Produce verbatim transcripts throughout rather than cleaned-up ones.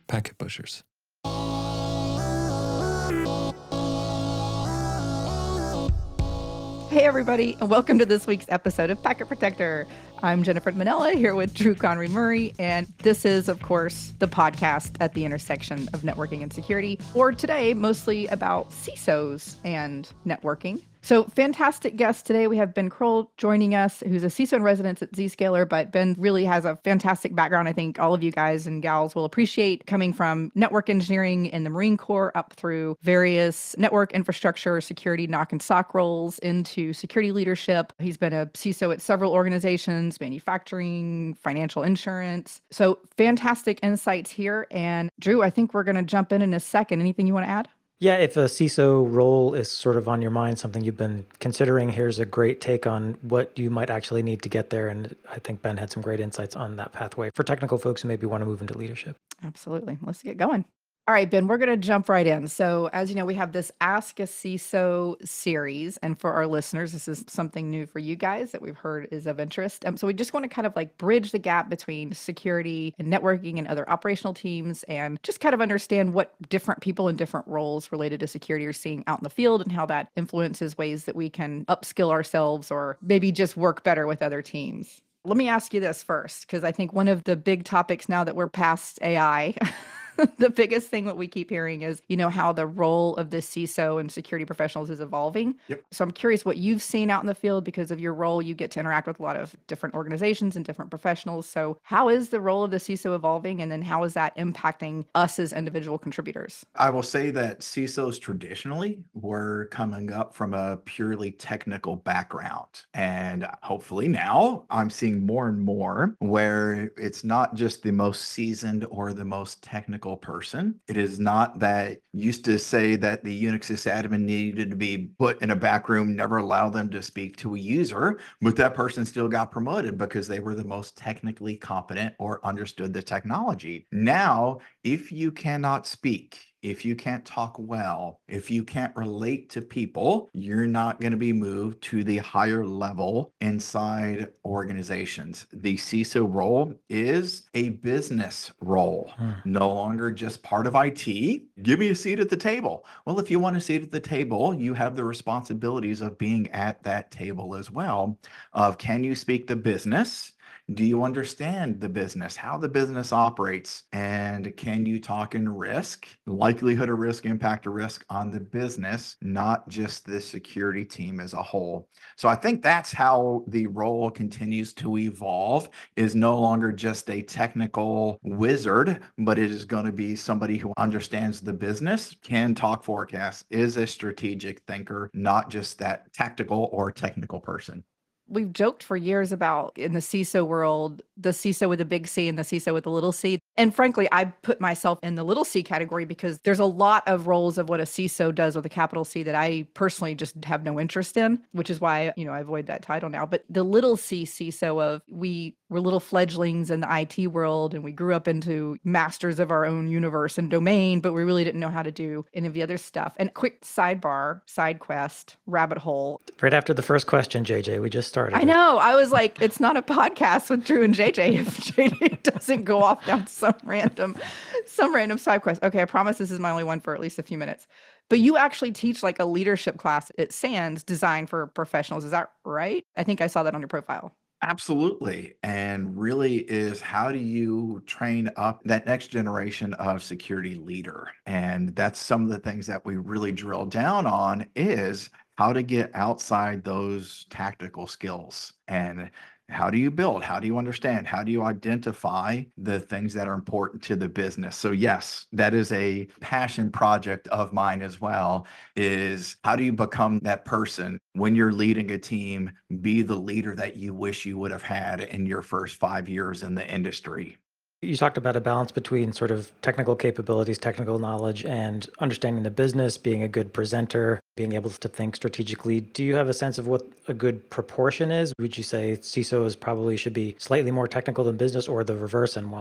packet pushers. Hey, everybody, and welcome to this week's episode of Packet Protector. I'm Jennifer Manella here with Drew Conry Murray, and this is, of course, the podcast at the intersection of networking and security, or today, mostly about C I S Os and networking. So fantastic guest today. We have Ben Kroll joining us, who's a C I S O in residence at Zscaler, but Ben really has a fantastic background. I think all of you guys and gals will appreciate, coming from network engineering in the Marine Corps up through various network infrastructure, security, knock and sock roles into security leadership. He's been a C I S O at several organizations, manufacturing, financial insurance. So fantastic insights here. And Drew, I think we're going to jump in in a second. Anything you want to add? Yeah, if a C I S O role is sort of on your mind, something you've been considering, here's a great take on what you might actually need to get there. And I think Ben had some great insights on that pathway for technical folks who maybe want to move into leadership. Absolutely. Let's get going. All right, Ben, we're going to jump right in. So as you know, we have this Ask a C I S O series. And for our listeners, this is something new for you guys that we've heard is of interest. Um, so we just want to kind of like bridge the gap between security and networking and other operational teams, and just kind of understand what different people in different roles related to security are seeing out in the field and how that influences ways that we can upskill ourselves or maybe just work better with other teams. Let me ask you this first, because I think one of the big topics now that we're past A I, the biggest thing that we keep hearing is, you know, how the role of the C I S O and security professionals is evolving. Yep. So I'm curious what you've seen out in the field. Because of your role, you get to interact with a lot of different organizations and different professionals. So how is the role of the C I S O evolving? And then how is that impacting us as individual contributors? I will say that C I S Os traditionally were coming up from a purely technical background. And hopefully now I'm seeing more and more where it's not just the most seasoned or the most technical person. It is not that used to say that the Unix sysadmin needed to be put in a back room, never allow them to speak to a user, but that person still got promoted because they were the most technically competent or understood the technology. Now, if you cannot speak, if you can't talk well, if you can't relate to people, you're not going to be moved to the higher level inside organizations. The C I S O role is a business role, Hmm. no longer just part of I T. Give me a seat at the table. Well, if you want a seat at the table, you have the responsibilities of being at that table as well. Of can you speak the business? Do you understand the business, how the business operates? And can you talk in risk, likelihood of risk, impact of risk on the business, not just the security team as a whole? So I think that's how the role continues to evolve, is no longer just a technical wizard, but it is going to be somebody who understands the business, can talk forecasts, is a strategic thinker, not just that tactical or technical person. We've joked for years about, in the C I S O world, the C I S O with a big C and the C I S O with a little c. And frankly, I put myself in the little c category because there's a lot of roles of what a C I S O does with a capital C that I personally just have no interest in, which is why, you know, I avoid that title now. But the little c C I S O of we were little fledglings in the I T world and we grew up into masters of our own universe and domain, but we really didn't know how to do any of the other stuff. And quick sidebar, side quest, rabbit hole. Right after the first question, J J, we just started. I know. I was like, it's not a podcast with Drew and J J if J J doesn't go off down some random, some random side quest. Okay, I promise this is my only one for at least a few minutes. But you actually teach like a leadership class at SANS designed for professionals. Is that right? I think I saw that on your profile. Absolutely. And really is how do you train up that next generation of security leader? And that's some of the things that we really drill down on is how to get outside those tactical skills. And how do you build? How do you understand? How do you identify the things that are important to the business? So yes, that is a passion project of mine as well, is how do you become that person when you're leading a team, be the leader that you wish you would have had in your first five years in the industry? You talked about a balance between sort of technical capabilities, technical knowledge, and understanding the business, being a good presenter, being able to think strategically. Do you have a sense of what a good proportion is? Would you say C I S Os probably should be slightly more technical than business, or the reverse, and why?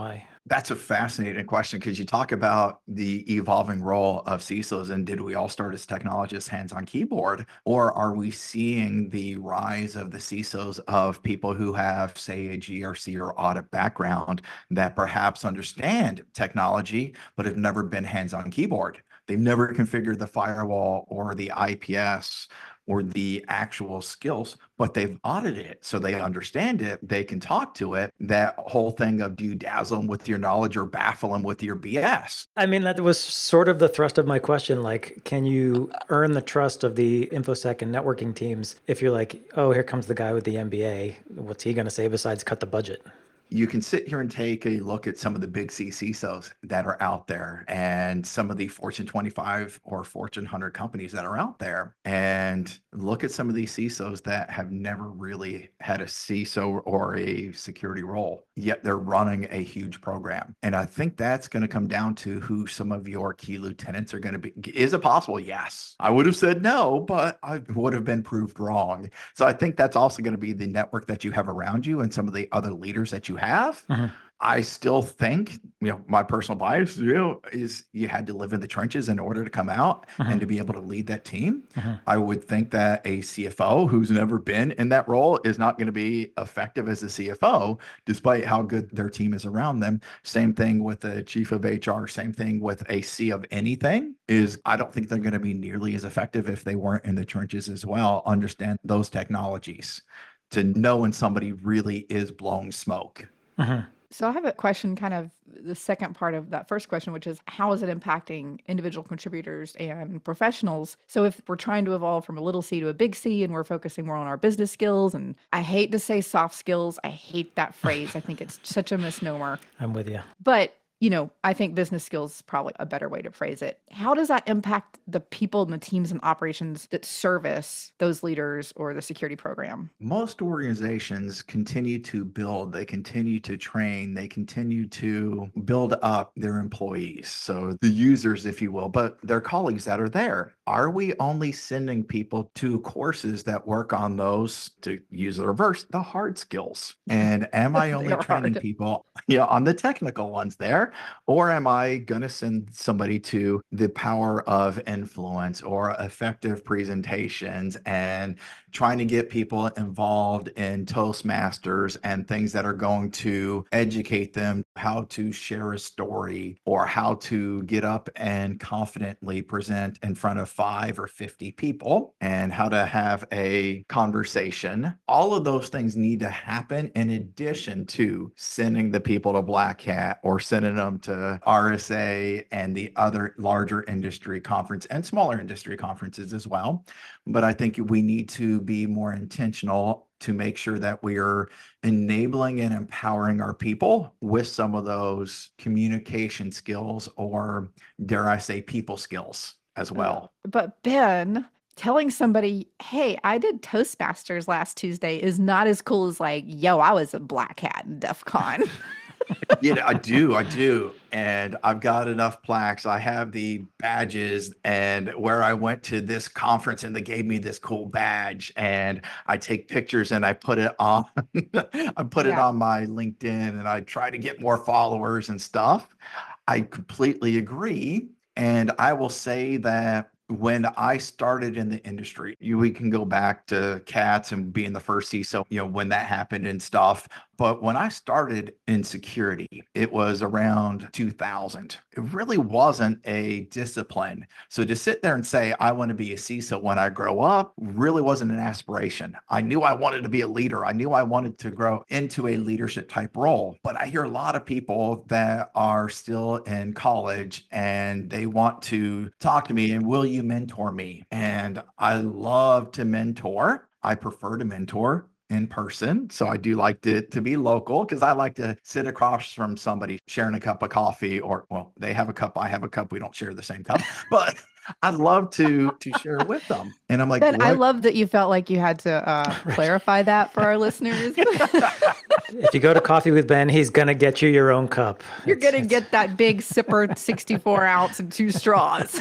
That's a fascinating question because you talk about the evolving role of C I S Os, and did we all start as technologists, hands on keyboard, or are we seeing the rise of the C I S Os of people who have, say, a G R C or audit background that perhaps understand technology but have never been hands on keyboard? They've never configured the firewall or the I P S or the actual skills, but they've audited it. So they understand it. They can talk to it. That whole thing of, do you dazzle them with your knowledge or baffle them with your B S? I mean, that was sort of the thrust of my question. Like, can you earn the trust of the InfoSec and networking teams if you're like, oh, here comes the guy with the M B A. What's he going to say besides cut the budget? You can sit here and take a look at some of the big C I S Os that are out there and some of the Fortune twenty-five or Fortune one hundred companies that are out there, and look at some of these C I S Os that have never really had a C I S O or a security role, yet they're running a huge program. And I think that's going to come down to who some of your key lieutenants are going to be. Is it possible? Yes. I would have said no, but I would have been proved wrong. So I think that's also going to be the network that you have around you and some of the other leaders that you have. Mm-hmm. I still think, you know, my personal bias, you know, is you had to live in the trenches in order to come out Mm-hmm. and to be able to lead that team. Mm-hmm. I would think that a C F O who's never been in that role is not going to be effective as a C F O, despite how good their team is around them. Same thing with the chief of H R, same thing with a C of anything, is I don't think they're going to be nearly as effective if they weren't in the trenches as well, understand those technologies to know when somebody really is blowing smoke. Mm-hmm. So I have a question, kind of the second part of that first question, which is how is it impacting individual contributors and professionals? So if we're trying to evolve from a little C to a big C and we're focusing more on our business skills, and I hate to say soft skills, I hate that phrase. I think it's such a misnomer. I'm with you. But you know, I think business skills is probably a better way to phrase it. How does that impact the people and the teams and operations that service those leaders or the security program? Most organizations continue to build, they continue to train, they continue to build up their employees. So the users, if you will, but their colleagues that are there. Are we only sending people to courses that work on those, to use the reverse, the hard skills? And am I only They are training hard. people, yeah, on the technical ones there? Or am I going to send somebody to the power of influence or effective presentations and trying to get people involved in Toastmasters and things that are going to educate them how to share a story or how to get up and confidently present in front of five or fifty people and how to have a conversation? All of those things need to happen in addition to sending the people to Black Hat or sending them to R S A and the other larger industry conference and smaller industry conferences as well. But I think we need to be more intentional to make sure that we are enabling and empowering our people with some of those communication skills, or dare I say people skills as well. But Ben, telling somebody, hey, I did Toastmasters last Tuesday is not as cool as like, yo, I was a Black Hat in DEF CON. Yeah, I do. I do. And I've got enough plaques. I have the badges, and where I went to this conference and they gave me this cool badge, and I take pictures and I put it on, I put it Yeah. on my LinkedIn, and I try to get more followers and stuff. I completely agree. And I will say that when I started in the industry, you, we can go back to Katz and being the first C I S O, you know, when that happened and stuff. But when I started in security, it was around two thousand. It really wasn't a discipline. So to sit there and say, I want to be a C I S O when I grow up, really wasn't an aspiration. I knew I wanted to be a leader. I knew I wanted to grow into a leadership type role. But I hear a lot of people that are still in college and they want to talk to me and, will you mentor me? And I love to mentor. I prefer to mentor in person. So I do like to, to be local, because I like to sit across from somebody sharing a cup of coffee, or, well, they have a cup, I have a cup. We don't share the same cup, but I'd love to to share with them. And I'm like, Ben, I what? love that you felt like you had to uh, clarify that for our listeners. If you go to Coffee with Ben, he's going to get you your own cup. You're It's- going to it's- get that big sipper, sixty-four ounce and two straws.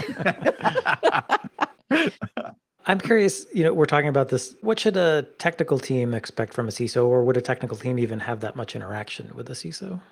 I'm curious, you know, we're talking about this. What should a technical team expect from a C I S O, or would a technical team even have that much interaction with a C I S O?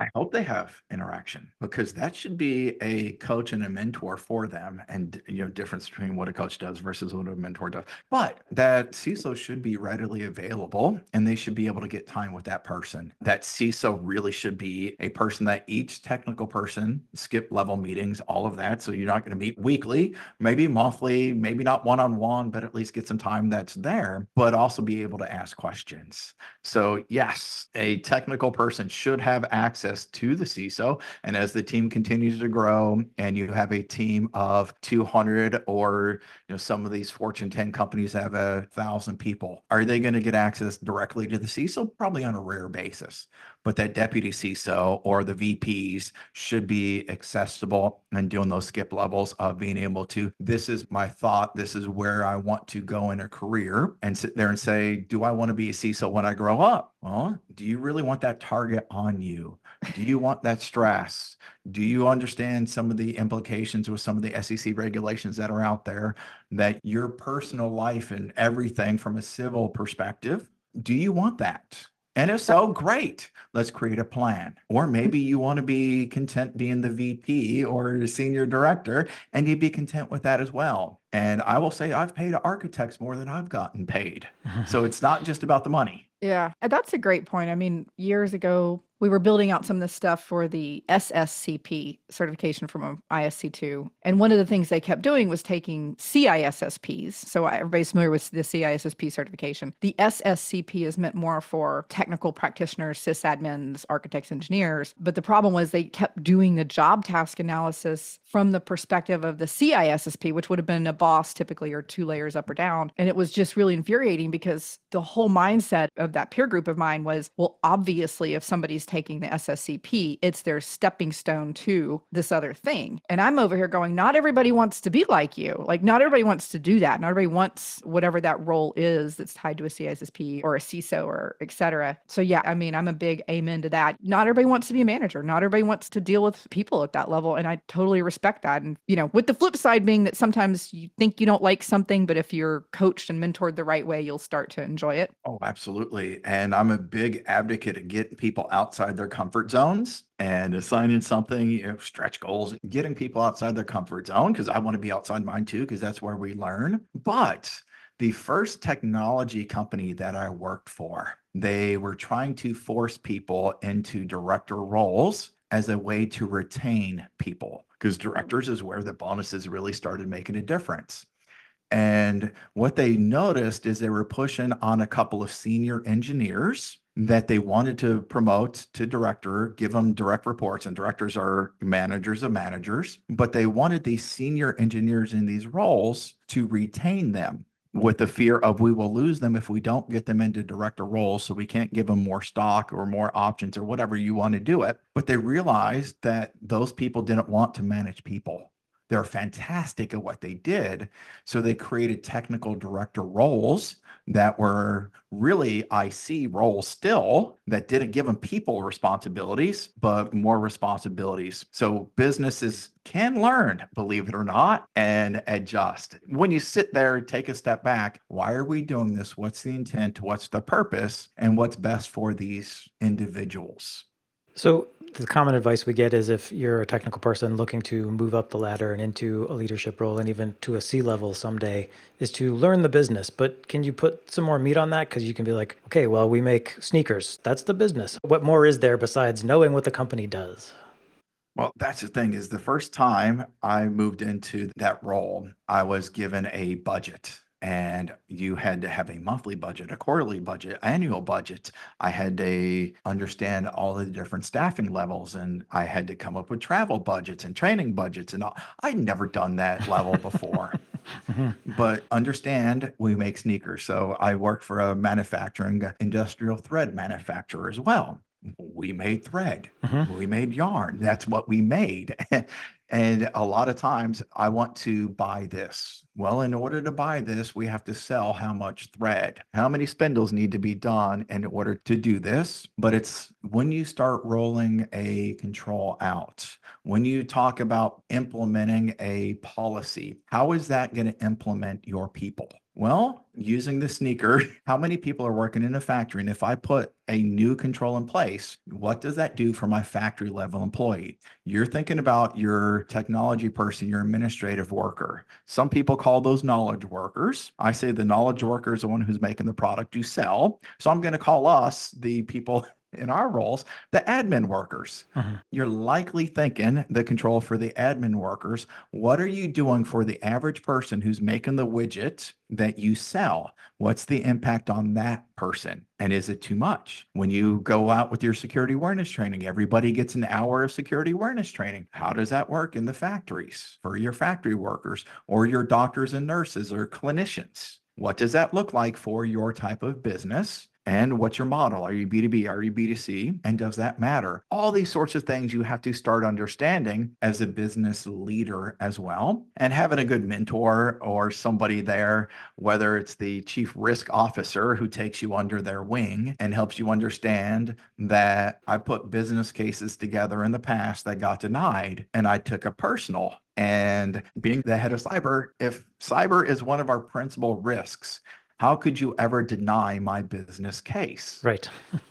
I hope they have interaction because that should be a coach and a mentor for them. And, you know, difference between what a coach does versus what a mentor does. But that C I S O should be readily available and they should be able to get time with that person. That C I S O really should be a person that each technical person skip level meetings, all of that. So you're not going to meet weekly, maybe monthly, maybe not one-on-one, but at least get some time that's there, but also be able to ask questions. So yes, a technical person should have access to the C I S O. And as the team continues to grow and you have a team of two hundred or you know some of these Fortune ten companies have a thousand people, are they going to get access directly to the C I S O? Probably on a rare basis. But that deputy C I S O or the V Ps should be accessible and doing those skip levels of being able to, this is my thought, this is where I want to go in a career, and sit there and say, do I want to be a C I S O when I grow up? Well, do you really want that target on you? Do you want that stress? Do you understand some of the implications with some of the S E C regulations that are out there, that your personal life and everything from a civil perspective, do you want that? And if so, great, let's create a plan. Or maybe you want to be content being the V P or the senior director and you'd be content with that as well. And I will say I've paid architects more than I've gotten paid. So it's not just about the money. Yeah, and that's a great point. I mean, years ago, we were building out some of the stuff for the S S C P certification from I S C two. And one of the things they kept doing was taking C I S S Ps. So everybody's familiar with the C I S S P certification. The S S C P is meant more for technical practitioners, sysadmins, architects, engineers. But the problem was they kept doing the job task analysis from the perspective of the C I S S P, which would have been a boss typically or two layers up or down. And it was just really infuriating because the whole mindset of that peer group of mine was, well, obviously, if somebody's taking the S S C P, it's their stepping stone to this other thing. And I'm over here going, not everybody wants to be like you. Like, not everybody wants to do that. Not everybody wants whatever that role is that's tied to a C I S S P or a C I S O or et cetera. So yeah, I mean, I'm a big amen to that. Not everybody wants to be a manager. Not everybody wants to deal with people at that level. And I totally respect that. And, you know, with the flip side being that sometimes you think you don't like something, but if you're coached and mentored the right way, you'll start to enjoy it. Oh, absolutely. And I'm a big advocate of getting people outside their comfort zones and assigning something, you know, stretch goals, getting people outside their comfort zone, because I want to be outside mine too, because that's where we learn. But the first technology company that I worked for, they were trying to force people into director roles as a way to retain people, because directors is where the bonuses really started making a difference. And what they noticed is they were pushing on a couple of senior engineers that they wanted to promote to director, give them direct reports, and directors are managers of managers, but they wanted these senior engineers in these roles to retain them with the fear of we will lose them if we don't get them into director roles, so we can't give them more stock or more options or whatever you want to do it. But they realized that those people didn't want to manage people. They're fantastic at what they did. So they created technical director roles that were really I C roles still, that didn't give them people responsibilities, but more responsibilities. So businesses can learn, believe it or not, and adjust. When you sit there, take a step back, why are we doing this? What's the intent? What's the purpose? And what's best for these individuals? So the common advice we get is if you're a technical person looking to move up the ladder and into a leadership role and even to a C level someday, is to learn the business. But can you put some more meat on that? Because you can be like, okay, well, we make sneakers. That's the business. What more is there besides knowing what the company does? Well, that's the thing, is the first time I moved into that role, I was given a budget. And you had to have a monthly budget, a quarterly budget, annual budget. I had to understand all the different staffing levels, and I had to come up with travel budgets and training budgets and all. I'd never done that level before. But understand, we make sneakers. So I worked for a manufacturing industrial thread manufacturer as well. We made thread, Mhm. we made yarn. That's what we made. And a lot of times I want to buy this. Well, in order to buy this, we have to sell how much thread, how many spindles need to be done in order to do this. But it's when you start rolling a control out, when you talk about implementing a policy, how is that going to implement your people? Well, using the sneaker, how many people are working in a factory? And if I put a new control in place, what does that do for my factory level employee? You're thinking about your technology person, your administrative worker. Some people call those knowledge workers. I say the knowledge worker is the one who's making the product you sell. So I'm going to call us, the people in our roles, the admin workers. Mhm. You're likely thinking the control for the admin workers. What are you doing for the average person who's making the widget that you sell? What's the impact on that person? And is it too much? When you go out with your security awareness training, everybody gets an hour of security awareness training. How does that work in the factories for your factory workers or your doctors and nurses or clinicians? What does that look like for your type of business? And what's your model? Are you B two B? Are you B two C? And does that matter? All these sorts of things you have to start understanding as a business leader as well. And having a good mentor or somebody there, whether it's the chief risk officer who takes you under their wing and helps you understand that I put business cases together in the past that got denied and I took a personal. And being the head of cyber, if cyber is one of our principal risks, how could you ever deny my business case? Right.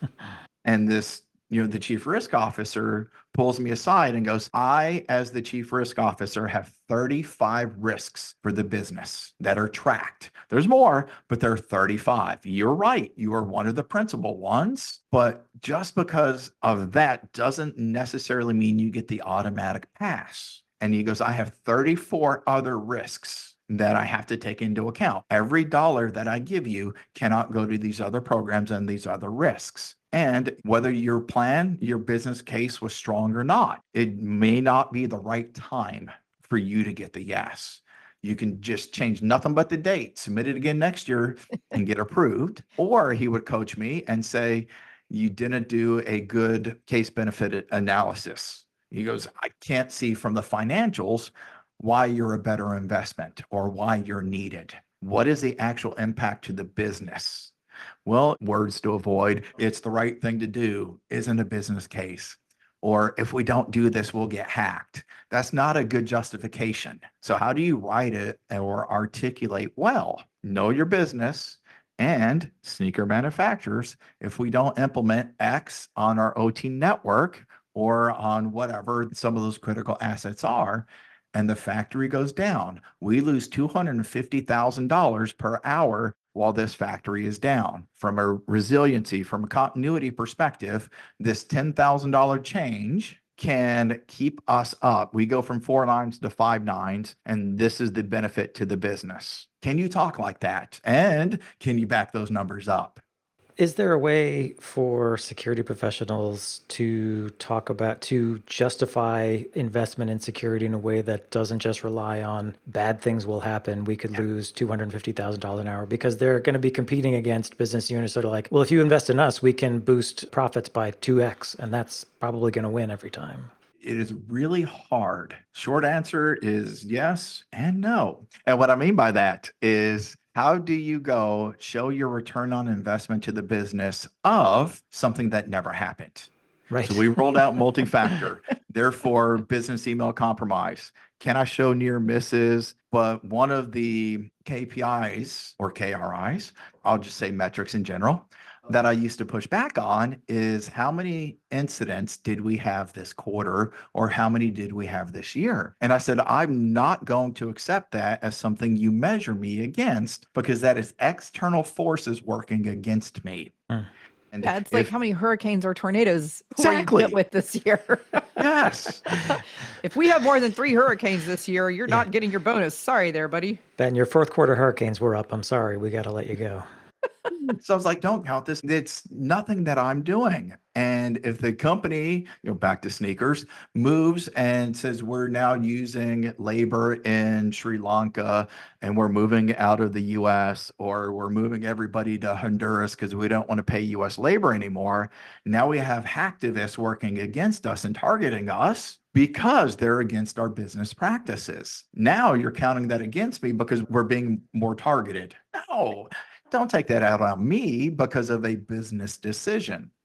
And this, you know, the chief risk officer pulls me aside and goes, I, as the chief risk officer, have thirty-five risks for the business that are tracked. There's more, but there are thirty-five. You're right. You are one of the principal ones. But just because of that doesn't necessarily mean you get the automatic pass. And he goes, I have thirty-four other risks that I have to take into account. Every dollar that I give you cannot go to these other programs and these other risks. And whether your plan, your business case was strong or not, it may not be the right time for you to get the yes. You can just change nothing but the date, submit it again next year and get approved. Or he would coach me and say, you didn't do a good case benefit analysis. He goes, I can't see from the financials why you're a better investment or why you're needed. What is the actual impact to the business? Well, words to avoid, it's the right thing to do, isn't a business case. Or if we don't do this, we'll get hacked. That's not a good justification. So how do you write it or articulate well? Know your business and sneaker manufacturers. If we don't implement X on our O T network or on whatever some of those critical assets are, and the factory goes down, we lose two hundred fifty thousand dollars per hour while this factory is down. From a resiliency, from a continuity perspective, this ten thousand dollars change can keep us up. We go from four nines to five nines, and this is the benefit to the business. Can you talk like that? And can you back those numbers up? Is there a way for security professionals to talk about, to justify investment in security in a way that doesn't just rely on bad things will happen, we could lose two hundred fifty thousand dollars an hour? Because they're going to be competing against business units that are like, well, if you invest in us, we can boost profits by two X, and that's probably going to win every time. It is really hard. Short answer is yes and no. And what I mean by that is, how do you go show your return on investment to the business of something that never happened? Right. So we rolled out multi-factor, therefore business email compromise. Can I show near misses? But one of the K P Is or K R Is, I'll just say metrics in general, that I used to push back on is how many incidents did we have this quarter or how many did we have this year? And I said, I'm not going to accept that as something you measure me against because that is external forces working against me. Mm. And Yeah, it's like if- how many hurricanes or tornadoes were you Exactly. hit with this year? Yes. If we have more than three hurricanes this year, you're Yeah. not getting your bonus. Sorry there, buddy. Ben, your fourth quarter hurricanes were up. I'm sorry. We got to let you go. So I was like, don't count this. It's nothing that I'm doing. And if the company, you know, back to sneakers, moves and says we're now using labor in Sri Lanka and we're moving out of the U S or we're moving everybody to Honduras because we don't want to pay U S labor anymore. Now we have hacktivists working against us and targeting us because they're against our business practices. Now you're counting that against me because we're being more targeted. No. Don't take that out on me because of a business decision.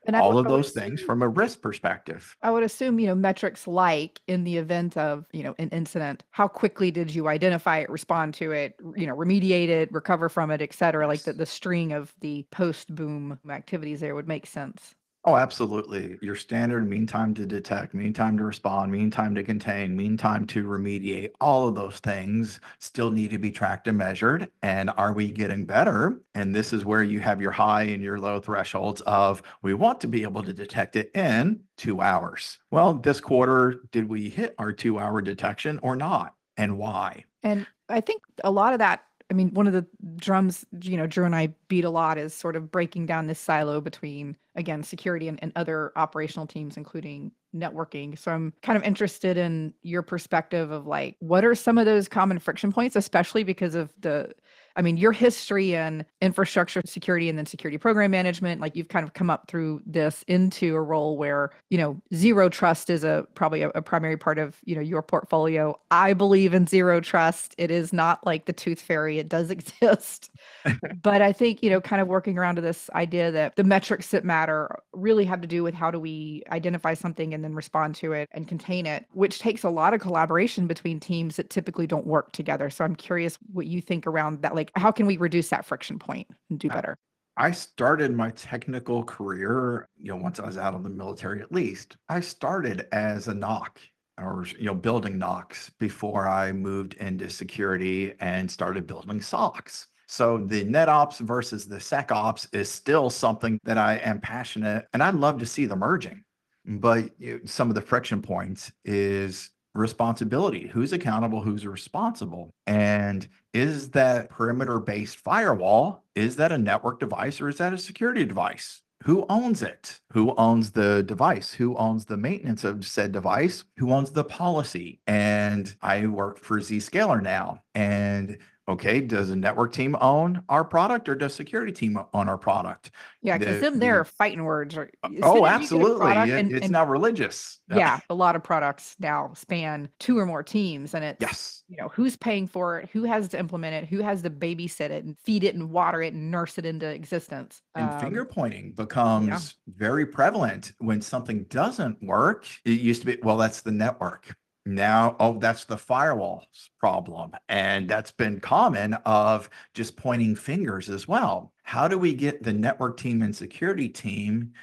And I all would, of I would those things from a risk perspective. I would assume, you know, metrics like in the event of, you know, an incident, how quickly did you identify it, respond to it, you know, remediate it, recover from it, et cetera. Like the, Yes. the string of the post boom activities there would make sense. Oh, absolutely. Your standard mean time to detect, mean time to respond, mean time to contain, mean time to remediate, all of those things still need to be tracked and measured. And are we getting better? And this is where you have your high and your low thresholds of we want to be able to detect it in two hours. Well, this quarter, did we hit our two hour detection or not? And why? And I think a lot of that, I mean, one of the drums, you know, Drew and I beat a lot is sort of breaking down this silo between, again, security and, and other operational teams, including networking. So I'm kind of interested in your perspective of like, what are some of those common friction points, especially because of the, I mean, your history in infrastructure security and then security program management, like you've kind of come up through this into a role where, you know, zero trust is a probably a, a primary part of, you know, your portfolio. I believe in zero trust. It is not like the tooth fairy. It does exist. But I think, you know, kind of working around to this idea that the metrics that matter really have to do with how do we identify something and then respond to it and contain it, which takes a lot of collaboration between teams that typically don't work together. So I'm curious what you think around that. Like, how can we reduce that friction point and do better? I started my technical career, you know, once I was out of the military at least, I started as a N O C or, you know, building N O Cs before I moved into security and started building S O Cs. So the NetOps versus the SecOps is still something that I am passionate and I'd love to see them merging. But you know, some of the friction points is responsibility. Who's accountable? Who's responsible? And is that perimeter-based firewall, is that a network device or is that a security device? Who owns it? Who owns the device? Who owns the maintenance of said device? Who owns the policy? And I work for Zscaler now. And okay, does a network team own our product or does security team own our product? Yeah, because The, them there the are fighting words. Or as soon oh, as you get a absolutely. product It- and, it's and now religious. yeah, a lot of products now span two or more teams, and it's Yes. you know who's paying for it, who has to implement it, who has to babysit it and feed it and water it and nurse it into existence. And finger Um, pointing yeah, becomes very prevalent when something doesn't work. It used to be, well, that's the network. Now, oh, that's the firewall's problem. And that's been common of just pointing fingers as well. How do we get the network team and security team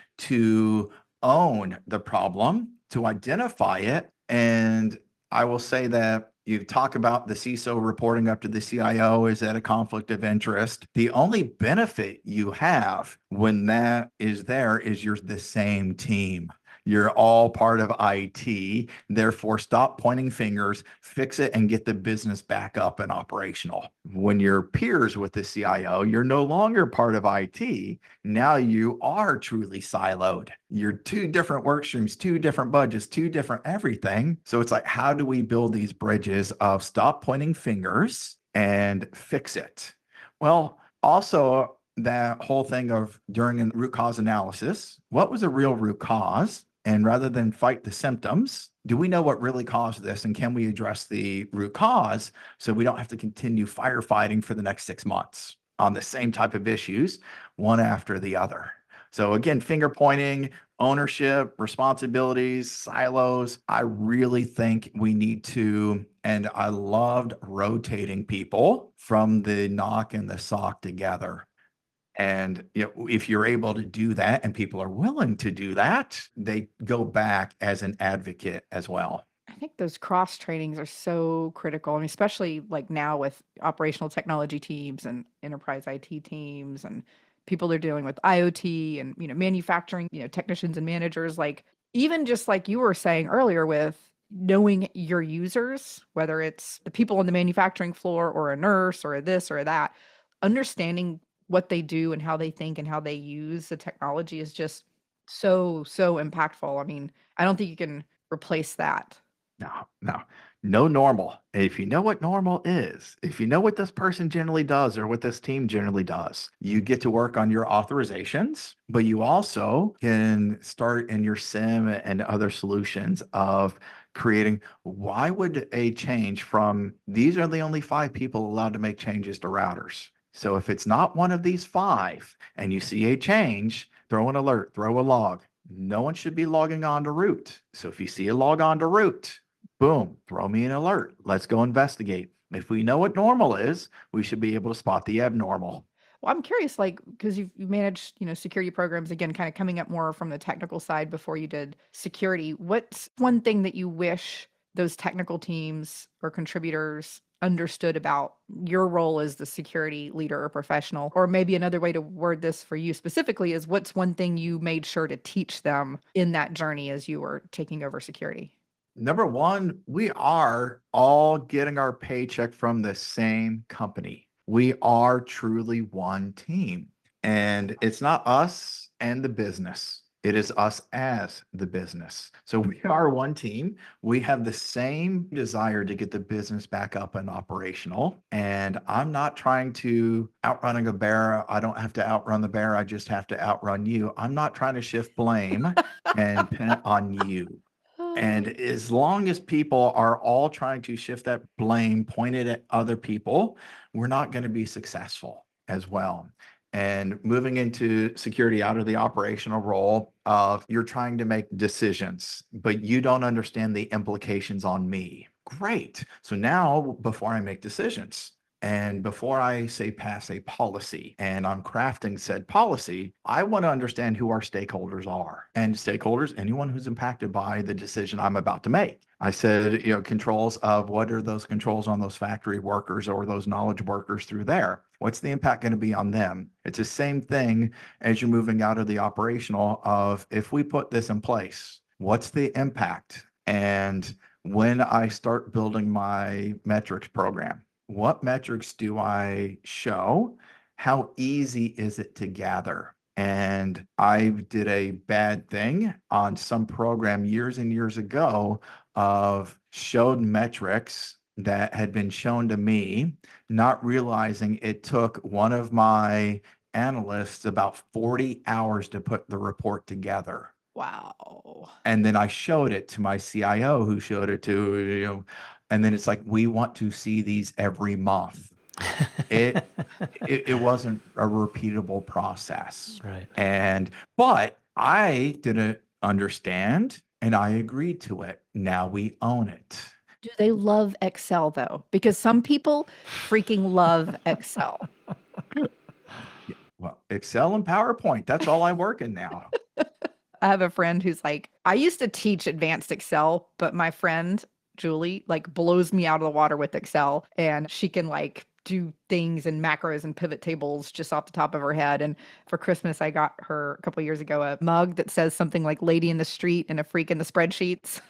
to own the problem, to identify it? And I will say that you talk about the C I S O reporting up to the C I O. Is that a conflict of interest? The only benefit you have when that is there is you're the same team. You're all part of I T. Therefore, stop pointing fingers, fix it, and get the business back up and operational. When you're peers with the C I O, you're no longer part of I T. Now you are truly siloed. You're two different work streams, two different budgets, two different everything. So it's like, how do we build these bridges of stop pointing fingers and fix it? Well, also, that whole thing of during a root cause analysis, what was the real root cause? And rather than fight the symptoms, do we know what really caused this? And can we address the root cause so we don't have to continue firefighting for the next six months on the same type of issues, one after the other? So again, finger pointing, ownership, responsibilities, silos. I really think we need to, and I loved rotating people from the N O C and the S O C together. And you know, if you're able to do that and people are willing to do that, they go back as an advocate as well. I think those cross trainings are so critical. I mean, especially like now with operational technology teams and enterprise I T teams and people they're dealing with IoT and you know manufacturing, you know technicians and managers. Like even just like you were saying earlier with knowing your users, whether it's the people on the manufacturing floor or a nurse or a this or a that, understanding what they do and how they think and how they use the technology is just so, so impactful. I mean, I don't think you can replace that. No, no, no normal. If you know what normal is, if you know what this person generally does or what this team generally does, you get to work on your authorizations, but you also can start in your SIEM and other solutions of creating, why would a change from these are the only five people allowed to make changes to routers. So if it's not one of these five and you see a change, throw an alert, throw a log. No one should be logging on to root. So if you see a log on to root, boom, throw me an alert. Let's go investigate. If we know what normal is, we should be able to spot the abnormal. Well, I'm curious, like, because you've, you managed, you know, security programs, again, kind of coming up more from the technical side before you did security. What's one thing that you wish those technical teams or contributors understood about your role as the security leader or professional? Or maybe another way to word this for you specifically is, what's one thing you made sure to teach them in that journey as you were taking over security? Number one, we are all getting our paycheck from the same company. We are truly one team, and it's not us and the business. It is us as the business. So we are one team. We have the same desire to get the business back up and operational. And I'm not trying to outrunning a bear. I don't have to outrun the bear. I just have to outrun you. I'm not trying to shift blame and pin it on you. And as long as people are all trying to shift that blame pointed at other people, we're not going to be successful as well. And moving into security out of the operational role of you're trying to make decisions, but you don't understand the implications on me. Great. So now before I make decisions, and before I say pass a policy and I'm crafting said policy, I want to understand who our stakeholders are. And stakeholders, anyone who's impacted by the decision I'm about to make. I said, you know, controls of what are those controls on those factory workers or those knowledge workers through there? What's the impact going to be on them? It's the same thing as you're moving out of the operational of if we put this in place, what's the impact? And when I start building my metrics program, what metrics do I show? How easy is it to gather? And I did a bad thing on some program years and years ago of showed metrics that had been shown to me, not realizing it took one of my analysts about forty hours to put the report together. Wow. And then I showed it to my C I O who showed it to, you know, and then it's like, we want to see these every month. It, it it wasn't a repeatable process. Right. And, but I didn't understand and I agreed to it. Now we own it. Do they love Excel though? Because some people freaking love Excel. Well, Excel and PowerPoint, that's all I work in now. I have a friend who's like, I used to teach advanced Excel, but my friend Julie like blows me out of the water with Excel, and she can like do things and macros and pivot tables just off the top of her head. And for Christmas, I got her a couple of years ago a mug that says something like "Lady in the Street" and "A Freak in the Spreadsheets."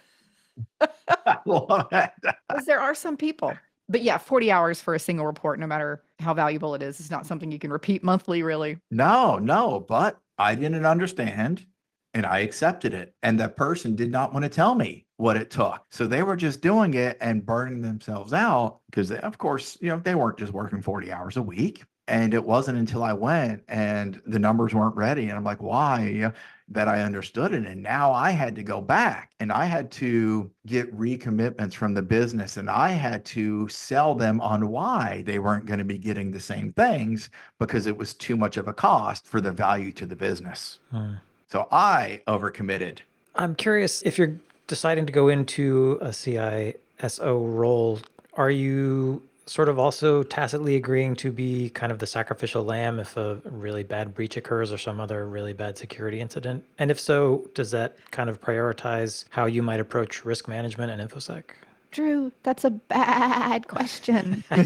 I love it. Because there are some people. But yeah, forty hours for a single report, no matter how valuable it is, is not something you can repeat monthly, really. No, no, but I didn't understand and I accepted it. And that person did not want to tell me what it took. So they were just doing it and burning themselves out because, of course, you know, they weren't just working forty hours a week. And it wasn't until I went and the numbers weren't ready. And I'm like, why? You know, that I understood it. And now I had to go back and I had to get recommitments from the business and I had to sell them on why they weren't going to be getting the same things because it was too much of a cost for the value to the business. Hmm. So I overcommitted. I'm curious if you're deciding to go into a C I S O role, are you sort of also tacitly agreeing to be kind of the sacrificial lamb if a really bad breach occurs or some other really bad security incident? And if so, does that kind of prioritize how you might approach risk management and InfoSec? Drew, that's a bad question. Oh,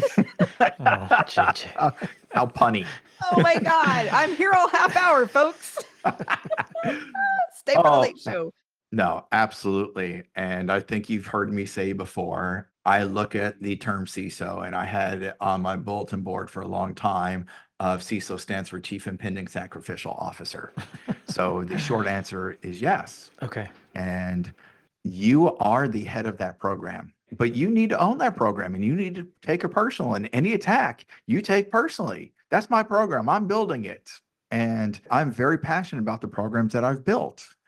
J J. Uh, how punny. Oh my God, I'm here all half hour, folks. Stay for the Oh. late show. No, absolutely. And I think you've heard me say before, I look at the term C I S O and I had it on my bulletin board for a long time of C I S O stands for Chief Impending Sacrificial Officer. So the short answer is yes. Okay. And you are the head of that program, but you need to own that program and you need to take it personal. And any attack you take personally, that's my program. I'm building it. And I'm very passionate about the programs that I've built.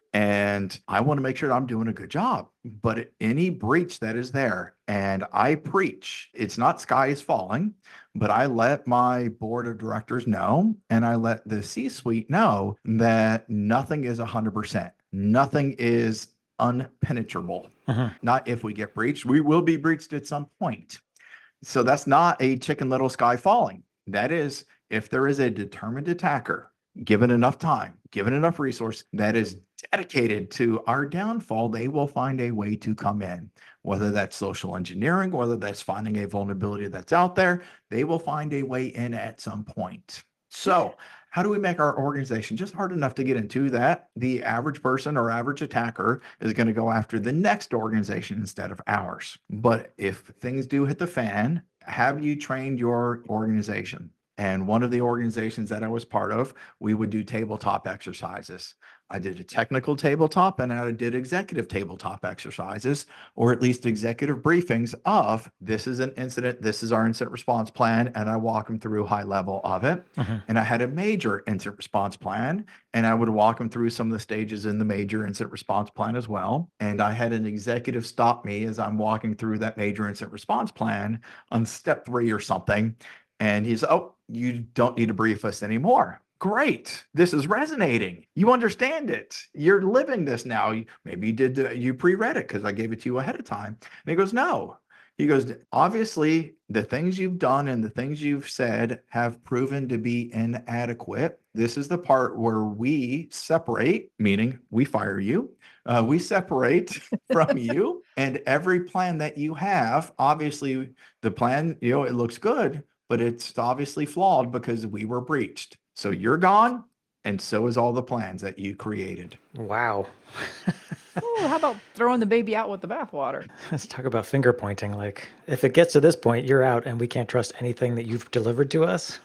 And I want to make sure that I'm doing a good job. But any breach that is there, and I preach, it's not sky is falling, but I let my board of directors know, and I let the C-suite know that nothing is one hundred percent. Nothing is unpenetrable. Mhm. Not if we get breached, we will be breached at some point. So that's not a chicken little sky falling. That is, if there is a determined attacker, given enough time, given enough resource, that is dedicated to our downfall, they will find a way to come in. Whether that's social engineering, whether that's finding a vulnerability that's out there, they will find a way in at some point. So how do we make our organization just hard enough to get into that the average person or average attacker is going to go after the next organization instead of ours? But if things do hit the fan, have you trained your organization? And one of the organizations that I was part of, we would do tabletop exercises. I did a technical tabletop and I did executive tabletop exercises, or at least executive briefings of this is an incident, this is our incident response plan, and I walk them through high level of it. Mhm. And I had a major incident response plan, and I would walk them through some of the stages in the major incident response plan as well. And I had an executive stop me as I'm walking through that major incident response plan on step three or something. And he's, oh, you don't need to brief us anymore. Great. This is resonating. You understand it. You're living this now. You- Maybe you did, the, you pre-read it because I gave it to you ahead of time. And he goes, no. He goes, obviously, the things you've done and the things you've said have proven to be inadequate. This is the part where we separate, meaning we fire you. Uh, we separate from you, and every plan that you have, obviously, the plan, you know, it looks good, but it's obviously flawed because we were breached. So you're gone, and so is all the plans that you created. Wow. Oh, how about throwing the baby out with the bathwater? Let's talk about finger pointing. Like, if it gets to this point, you're out and we can't trust anything that you've delivered to us.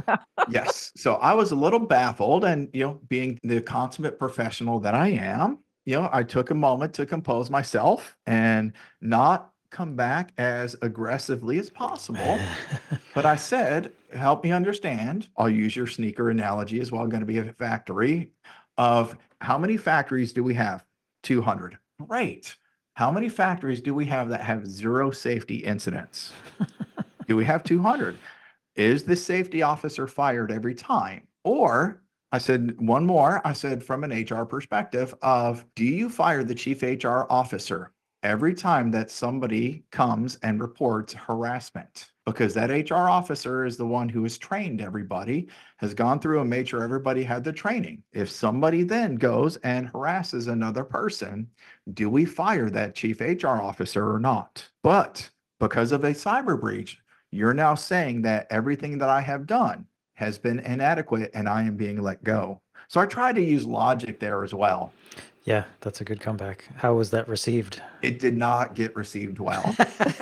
Yes. So I was a little baffled, and, you know, being the consummate professional that I am, you know, I took a moment to compose myself and not come back as aggressively as possible. But I said, help me understand. I'll use your sneaker analogy as well. I'm going to be a factory of how many factories do we have? two hundred. Great. How many factories do we have that have zero safety incidents? Do we have two hundred? Is the safety officer fired every time? Or I said, one more, I said, from an H R perspective of, do you fire the chief H R officer every time that somebody comes and reports harassment? Because that H R officer is the one who has trained everybody, has gone through and made sure everybody had the training. If somebody then goes and harasses another person, do we fire that chief H R officer or not? But because of a cyber breach, you're now saying that everything that I have done has been inadequate and I am being let go. So I try to use logic there as well. Yeah, that's a good comeback. How was that received? It did not get received well.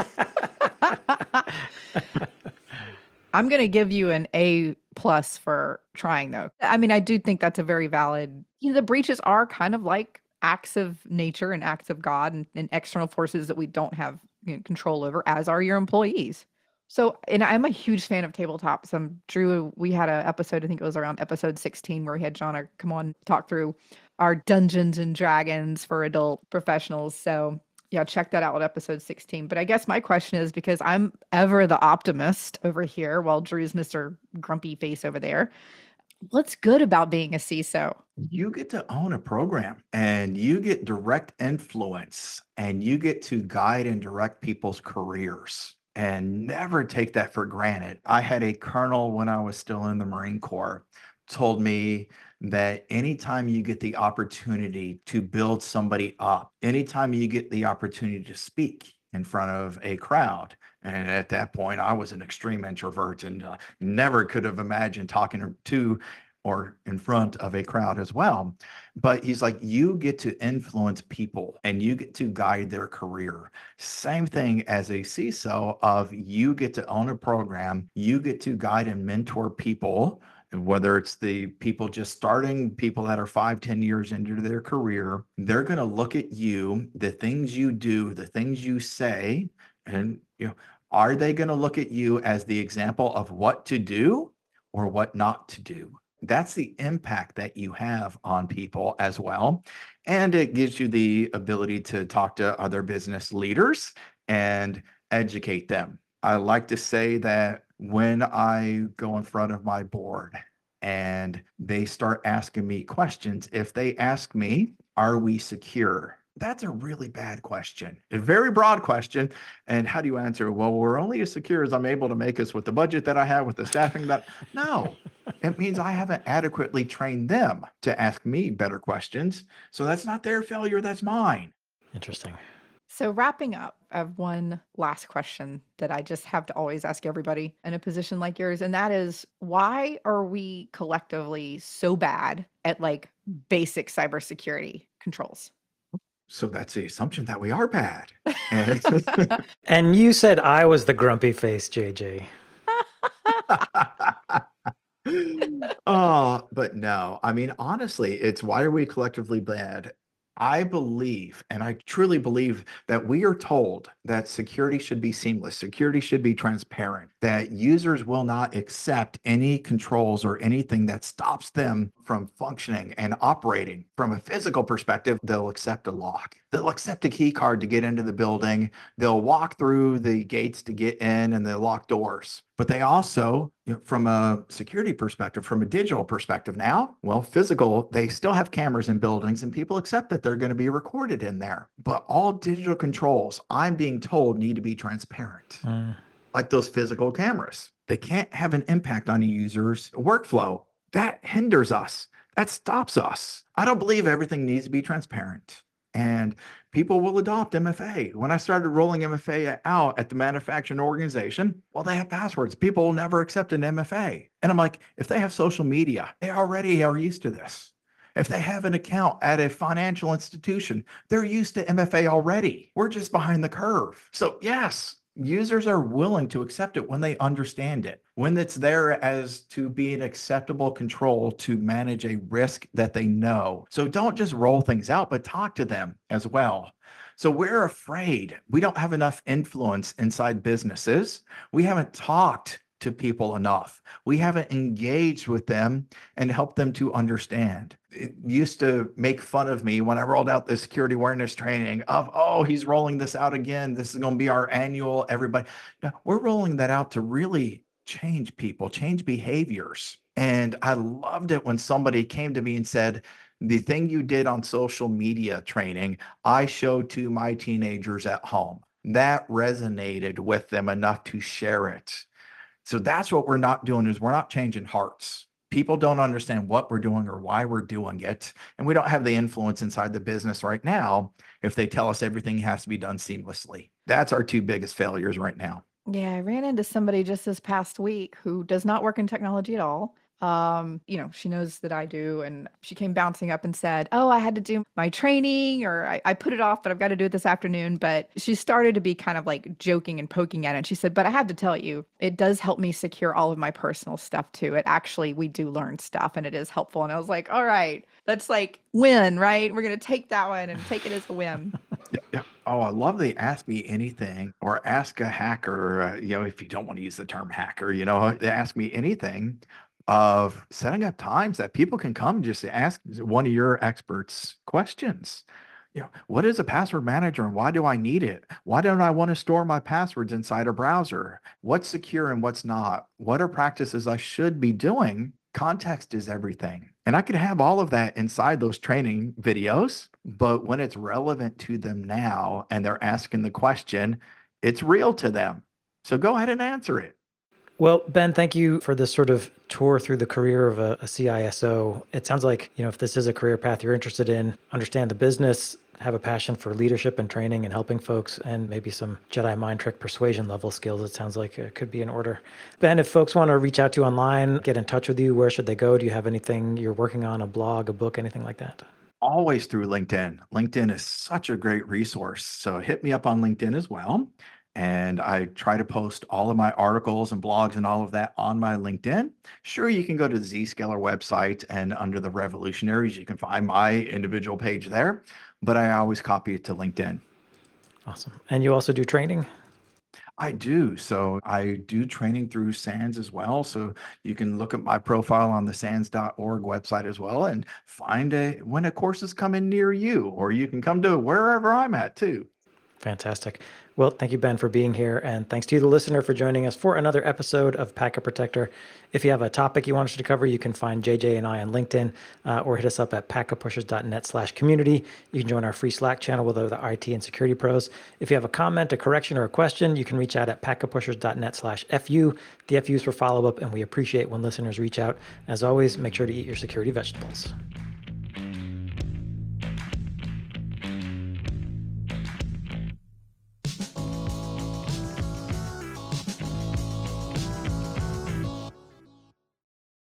I'm going to give you an A plus for trying, though. I mean, I do think that's a very valid. You know, the breaches are kind of like acts of nature and acts of God and, and external forces that we don't have, you know, control over, as are your employees. So, and I'm a huge fan of tabletops. Um, Drew, we had an episode, I think it was around episode sixteen, where we had Jonna come on talk through our Dungeons and Dragons for adult professionals. So yeah, check that out at episode sixteen. But I guess my question is, because I'm ever the optimist over here while Drew's Mister Grumpy Face over there, what's good about being a C I S O? You get to own a program and you get direct influence and you get to guide and direct people's careers, and never take that for granted. I had a colonel when I was still in the Marine Corps told me that anytime you get the opportunity to build somebody up, anytime you get the opportunity to speak in front of a crowd, and at that point I was an extreme introvert and uh, never could have imagined talking to or in front of a crowd as well. But he's like, you get to influence people and you get to guide their career. Same thing as a C I S O of you get to own a program, you get to guide and mentor people, and whether it's the people just starting, people that are five, ten years into their career, they're going to look at you, the things you do, the things you say, and you know, are they going to look at you as the example of what to do or what not to do? That's the impact that you have on people as well. And it gives you the ability to talk to other business leaders and educate them. I like to say that when I go in front of my board and they start asking me questions, if they ask me, are we secure? That's a really bad question, a very broad question. And how do you answer? Well, we're only as secure as I'm able to make us with the budget that I have, with the staffing that, no, it means I haven't adequately trained them to ask me better questions. So that's not their failure, that's mine. Interesting. So wrapping up, I have one last question that I just have to always ask everybody in a position like yours. And that is, why are we collectively so bad at like basic cybersecurity controls? So that's the assumption that we are bad. And And you said I was the grumpy face, J J. oh, but no, I mean, honestly, it's why are we collectively bad? I believe, and I truly believe, that we are told that security should be seamless, security should be transparent, that users will not accept any controls or anything that stops them from functioning and operating. From a physical perspective, they'll accept a lock. They'll accept a key card to get into the building. They'll walk through the gates to get in and they'll lock doors. But they also, you know, from a security perspective, from a digital perspective now, well, physical, they still have cameras in buildings and people accept that they're going to be recorded in there. But all digital controls, I'm being told, need to be transparent, Mm. like those physical cameras. They can't have an impact on a user's workflow. That hinders us. That stops us. I don't believe everything needs to be transparent. And people will adopt M F A. When I started rolling M F A out at the manufacturing organization, well, they have passwords. People will never accept an M F A. And I'm like, if they have social media, they already are used to this. If they have an account at a financial institution, they're used to M F A already. We're just behind the curve. So yes, users are willing to accept it when they understand it, when it's there as to be an acceptable control to manage a risk that they know. So don't just roll things out, but talk to them as well. So we're afraid we don't have enough influence inside businesses. We haven't talked to people enough. We haven't engaged with them and helped them to understand. It used to make fun of me when I rolled out the security awareness training of, oh, he's rolling this out again. This is going to be our annual, everybody. No, we're rolling that out to really change people, change behaviors. And I loved it when somebody came to me and said, the thing you did on social media training, I showed to my teenagers at home. That resonated with them enough to share it. So that's what we're not doing, is we're not changing hearts. People don't understand what we're doing or why we're doing it. And we don't have the influence inside the business right now if they tell us everything has to be done seamlessly. That's our two biggest failures right now. Yeah, I ran into somebody just this past week who does not work in technology at all. Um, you know, she knows that I do, and she came bouncing up and said, oh, I had to do my training, or I, I put it off, but I've got to do it this afternoon. But she started to be kind of like joking and poking at it. And she said, but I have to tell you, it does help me secure all of my personal stuff too. It actually, we do learn stuff and it is helpful. And I was like, all right, that's like win, right? We're going to take that one and take it as a win. Yeah, yeah. Oh, I love the ask me anything or ask a hacker, uh, you know, if you don't want to use the term hacker, you know, they ask me anything, of setting up times that people can come just to ask one of your experts questions. You know, what is a password manager and why do I need it? Why don't I want to store my passwords inside a browser? What's secure and what's not? What are practices I should be doing? Context is everything. And I could have all of that inside those training videos, but when it's relevant to them now and they're asking the question, it's real to them. So go ahead and answer it. Well, Ben, thank you for this sort of tour through the career of a, a C I S O. It sounds like, you know, if this is a career path you're interested in, understand the business, have a passion for leadership and training and helping folks, and maybe some Jedi mind trick persuasion level skills, it sounds like it could be in order. Ben, if folks want to reach out to you online, get in touch with you, where should they go? Do you have anything you're working on, a blog, a book, anything like that? Always through LinkedIn. LinkedIn is such a great resource. So hit me up on LinkedIn as well. And I try to post all of my articles and blogs and all of that on my LinkedIn. Sure, you can go to the Zscaler website, and under the Revolutionaries, you can find my individual page there, but I always copy it to LinkedIn. Awesome. And you also do training? I do. So I do training through SANS as well. So you can look at my profile on the sans dot org website as well and find a when a course is coming near you, or you can come to wherever I'm at too. Fantastic. Well, thank you, Ben, for being here. And thanks to you, the listener, for joining us for another episode of Packet Protector. If you have a topic you want us to cover, you can find J J and I on LinkedIn uh, or hit us up at packetpushers.net slash community. You can join our free Slack channel with other I T and security pros. If you have a comment, a correction, or a question, you can reach out at packetpushers.net slash FU. The F U is for follow-up, and we appreciate when listeners reach out. As always, make sure to eat your security vegetables.